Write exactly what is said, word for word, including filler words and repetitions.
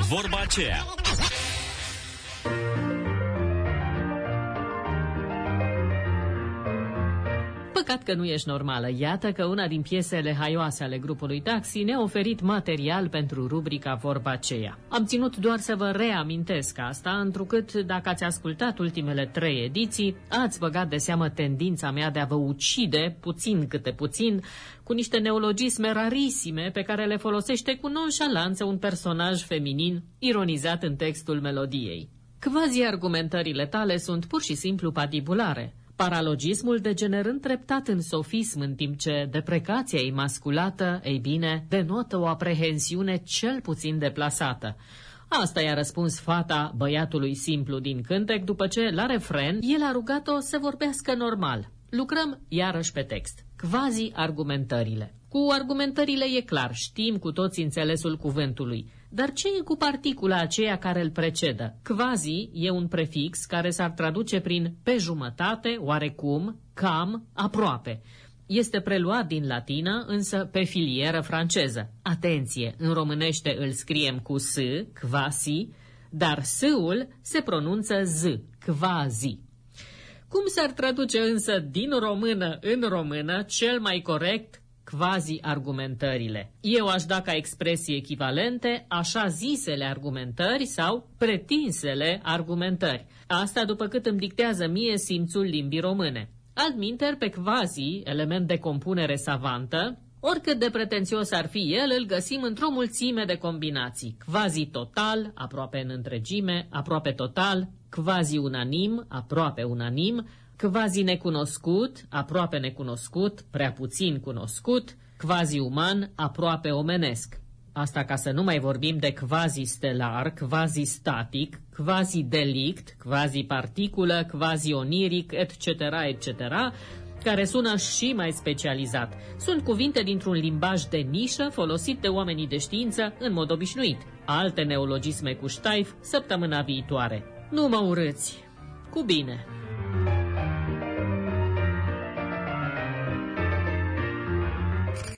Vorba aceea. Păcat că nu ești normală. Iată că una din piesele haioase ale grupului Taxi ne-a oferit material pentru rubrica Vorba aceea. Am ținut doar să vă reamintesc asta, întrucât dacă ați ascultat ultimele trei ediții, ați băgat de seamă tendința mea de a vă ucide, puțin câte puțin, cu niște neologisme rarisime pe care le folosește cu nonșalanță un personaj feminin ironizat în textul melodiei. Quasi-argumentările tale sunt pur și simplu patibulare, paralogismul degenerând treptat în sofism, în timp ce deprecația imasculată, ei bine, denotă o aprehensiune cel puțin deplasată. Asta i-a răspuns fata băiatului simplu din cântec, după ce, la refren, el a rugat-o să vorbească normal. Lucrăm iarăși pe text. Quasi-argumentările. Cu argumentările e clar, știm cu toți înțelesul cuvântului. Dar ce e cu particula aceea care îl precedă? Quasi e un prefix care s-ar traduce prin pe jumătate, oarecum, cam, aproape. Este preluat din latină, însă pe filieră franceză. Atenție, în românește îl scriem cu s, quasi, dar s-ul se pronunță z, quasi. Cum s-ar traduce însă din română în română, cel mai corect, quasi-argumentările? Eu aș da ca expresii echivalente așa zisele argumentări sau pretinsele argumentări. Asta după cât îmi dictează mie simțul limbii române. Altminteri, pe quasi, element de compunere savantă, oricât de pretențios ar fi el, îl găsim într-o mulțime de combinații. Quasi-total, aproape în întregime, aproape total, quasi-unanim, aproape unanim, quasi-necunoscut, aproape necunoscut, prea puțin cunoscut, quasi-uman, aproape omenesc. Asta ca să nu mai vorbim de quasi-stelar, quasi-static, quasi-delict, quasi-particulă, quasi-oniric, et cetera, et cetera, care sună și mai specializat. Sunt cuvinte dintr-un limbaj de nișă folosit de oamenii de știință în mod obișnuit. Alte neologisme cu ștaif săptămâna viitoare. Nu mă urâți! Cu bine!